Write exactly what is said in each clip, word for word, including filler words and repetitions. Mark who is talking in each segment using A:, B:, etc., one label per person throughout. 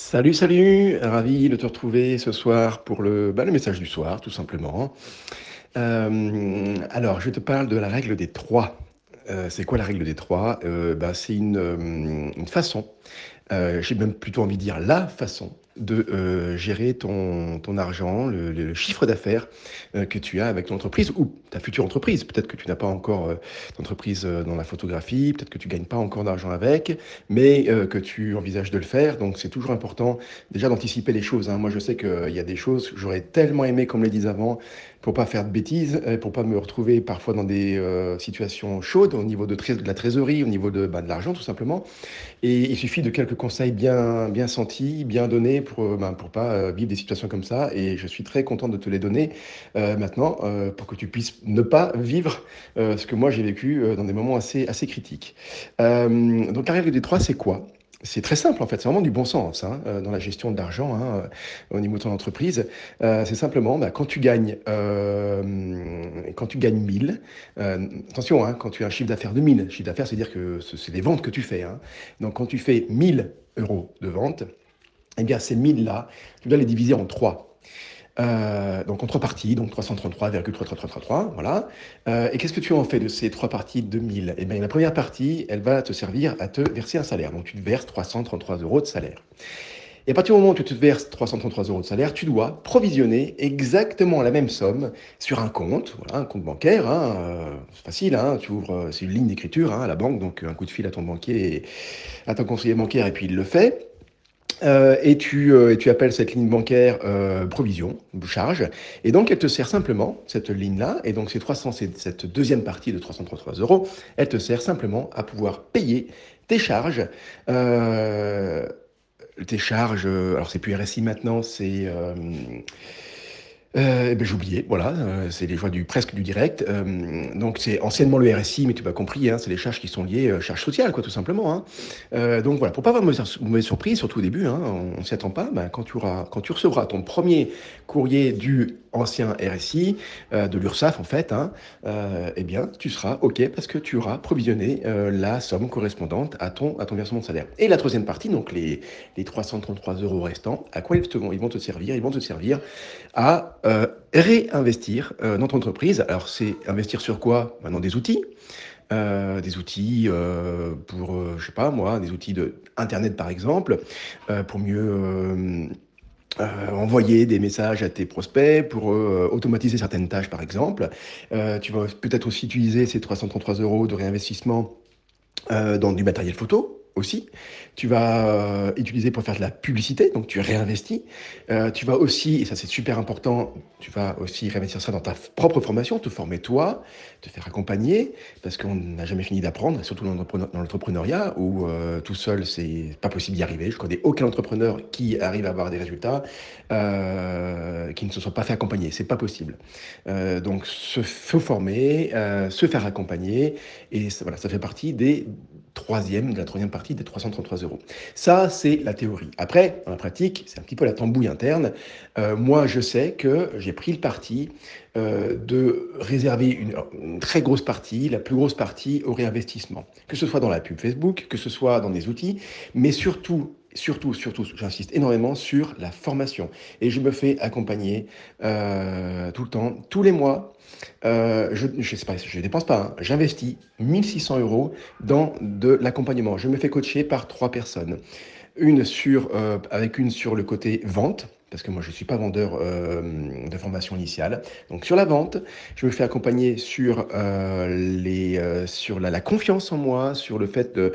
A: Salut, salut! Ravi de te retrouver ce soir pour le, bah, le message du soir, tout simplement. Euh, alors, je te parle de la règle des trois. Euh, c'est quoi la règle des trois? Euh, bah, c'est une, euh, une façon, euh, j'ai même plutôt envie de dire la façon de euh, gérer ton, ton argent, le, le chiffre d'affaires euh, que tu as avec ton entreprise ou ta future entreprise. Peut-être que tu n'as pas encore euh, d'entreprise euh, dans la photographie, peut-être que tu gagnes pas encore d'argent avec, mais euh, que tu envisages de le faire. Donc c'est toujours important déjà d'anticiper les choses, hein. Moi je sais qu'il y a des choses que j'aurais tellement aimé qu'on me les dise avant pour pas faire de bêtises, euh, pour pas me retrouver parfois dans des euh, situations chaudes au niveau de, trés- de la trésorerie, au niveau de, bah, de l'argent tout simplement. Et il suffit de quelques conseils bien, bien sentis, bien donnés pour euh, ben, pour pas euh, vivre des situations comme ça. Et je suis très content de te les donner euh, maintenant euh, pour que tu puisses ne pas vivre euh, ce que moi j'ai vécu euh, dans des moments assez, assez critiques. Euh, donc la règle des trois, c'est quoi? C'est très simple en fait, c'est vraiment du bon sens hein, euh, dans la gestion de l'argent hein, euh, au niveau de ton entreprise. Euh, c'est simplement bah, quand tu gagnes euh, quand tu gagnes mille, euh, attention, hein, quand tu as un chiffre d'affaires de mille, chiffre d'affaires, c'est-à-dire que ce- c'est des ventes que tu fais, hein. Donc, quand tu fais mille euros de vente, eh bien, ces mille là tu dois les diviser en trois. Euh, donc en trois parties, donc trois cent trente-trois virgule trois trois trois trois trois, voilà. Euh, et qu'est-ce que tu en fais de ces trois parties de mille? Eh bien, la première partie, elle va te servir à te verser un salaire. Donc tu te verses trois cent trente-trois euros de salaire. Et à partir du moment où tu te verses trois cent trente-trois euros de salaire, tu dois provisionner exactement la même somme sur un compte, voilà, un compte bancaire, hein, euh, c'est facile, hein, tu ouvres, euh, c'est une ligne d'écriture hein, à la banque, donc un coup de fil à ton banquier, et à ton conseiller bancaire, et puis il le fait. Euh, et, tu, euh, et tu appelles cette ligne bancaire euh, provision, charge, et donc elle te sert simplement, cette ligne-là, et donc ces trois cents, c'est cette deuxième partie de trois cent trente-trois euros, elle te sert simplement à pouvoir payer tes charges euh, tes charges, euh, alors c'est plus R S I maintenant, c'est euh, euh, ben, j'ai oublié, voilà, euh, c'est les joies du presque du direct. Euh, donc c'est anciennement le R S I, mais tu m'as compris, hein, c'est les charges qui sont liées, euh, charges sociales, quoi, tout simplement, hein. Euh, donc voilà, pour pas avoir de mauvaise, mauvaise surprise, surtout au début, hein, on, ne s'y attend pas. Ben, quand tu auras, quand tu recevras ton premier courrier du ancien R S I, euh, de l'URSSAF en fait, hein, euh, eh bien tu seras ok parce que tu auras provisionné euh, la somme correspondante à ton à ton versement de salaire. Et la troisième partie, donc les les trois cent trente-trois euros restants, à quoi ils te vont, ils vont te servir? Ils vont te servir à euh, réinvestir euh, dans ton entreprise. Alors, c'est investir sur quoi? Maintenant, des outils. Euh, des outils euh, pour, euh, je sais pas moi, des outils de Internet par exemple, euh, pour mieux euh, euh, envoyer des messages à tes prospects, pour euh, automatiser certaines tâches par exemple. Euh, tu vas peut-être aussi utiliser ces trois cent trente-trois euros de réinvestissement euh, dans du matériel photo aussi. Tu vas euh, utiliser pour faire de la publicité, donc tu réinvestis. Euh, tu vas aussi, et ça c'est super important, tu vas aussi réinvestir ça dans ta f- propre formation, te former toi, te faire accompagner, parce qu'on n'a jamais fini d'apprendre, surtout dans l'entrepreneur- dans l'entrepreneuriat, où euh, tout seul c'est pas possible d'y arriver. Je connais aucun entrepreneur qui arrive à avoir des résultats euh, qui ne se soit pas fait accompagner, c'est pas possible. Euh, donc se, se former, euh, se faire accompagner, et ça, voilà, ça fait partie des troisième, de la troisième partie des trois cent trente-trois euros. Ça, c'est la théorie. Après, dans la pratique, c'est un petit peu la tambouille interne. Euh, moi, je sais que j'ai pris le parti euh, de réserver une, une très grosse partie, la plus grosse partie au réinvestissement. Que ce soit dans la pub Facebook, que ce soit dans des outils, mais surtout, surtout, surtout, j'insiste énormément sur la formation. Et je me fais accompagner euh, tout le temps, tous les mois. Euh, je ne sais pas, je dépense pas, hein. J'investis mille six cents euros dans de l'accompagnement. Je me fais coacher par trois personnes. Une sur, euh, avec une sur le côté vente, parce que moi je ne suis pas vendeur euh, de formation initiale. Donc sur la vente, je me fais accompagner sur, euh, les, euh, sur la, la confiance en moi, sur le fait de,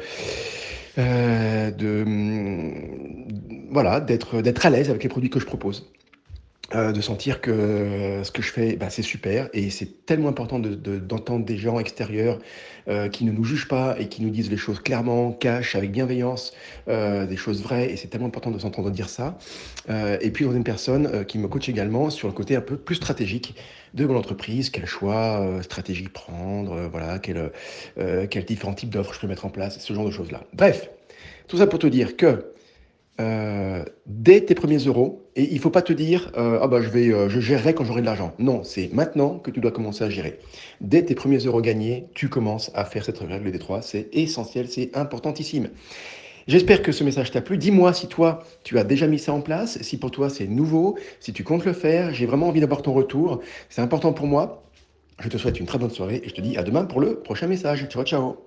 A: euh, de hum, voilà, d'être, d'être à l'aise avec les produits que je propose. Euh, de sentir que euh, ce que je fais, bah, c'est super. Et c'est tellement important de- de- d'entendre des gens extérieurs euh, qui ne nous jugent pas et qui nous disent les choses clairement, cash, avec bienveillance, euh, des choses vraies. Et c'est tellement important de s'entendre dire ça. Euh, et puis, dans une personne euh, qui me coach également sur le côté un peu plus stratégique de mon entreprise, quel choix euh, stratégique prendre, euh, voilà, quel, euh, quels différents types d'offres je peux mettre en place, ce genre de choses-là. Bref, tout ça pour te dire que euh, dès tes premiers euros, et il faut pas te dire euh, ah bah je vais euh, je gérerai quand j'aurai de l'argent. Non, c'est maintenant que tu dois commencer à gérer. Dès tes premiers euros gagnés, tu commences à faire cette règle des trois. C'est essentiel, c'est importantissime. J'espère que ce message t'a plu. Dis-moi si toi, tu as déjà mis ça en place, si pour toi c'est nouveau, si tu comptes le faire. J'ai vraiment envie d'avoir ton retour. C'est important pour moi. Je te souhaite une très bonne soirée et je te dis à demain pour le prochain message. Ciao, ciao.